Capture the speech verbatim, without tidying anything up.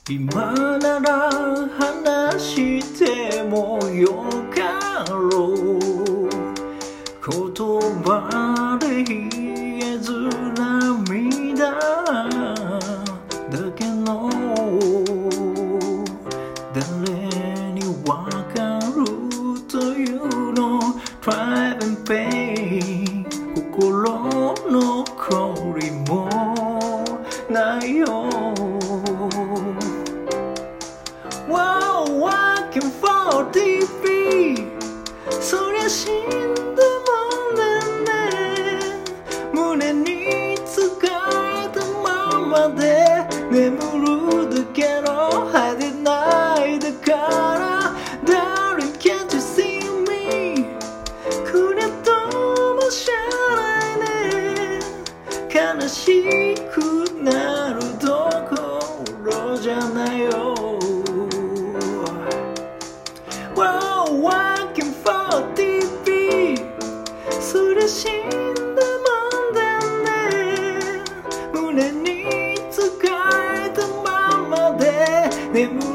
今なら話してもよかろう。言葉で言えず涙だけの誰にわかるというの Try and pain 心残りもないよ。Wow, working for ティーブイ そりゃ死んだもんだね。胸に使えたままで眠るだけの派手ないだから Darling, can't you see me くれともしゃないね。悲しくなるどころじゃないよ。Wow, working for ティーブイ それ死んだもんだね。胸に使えたままで眠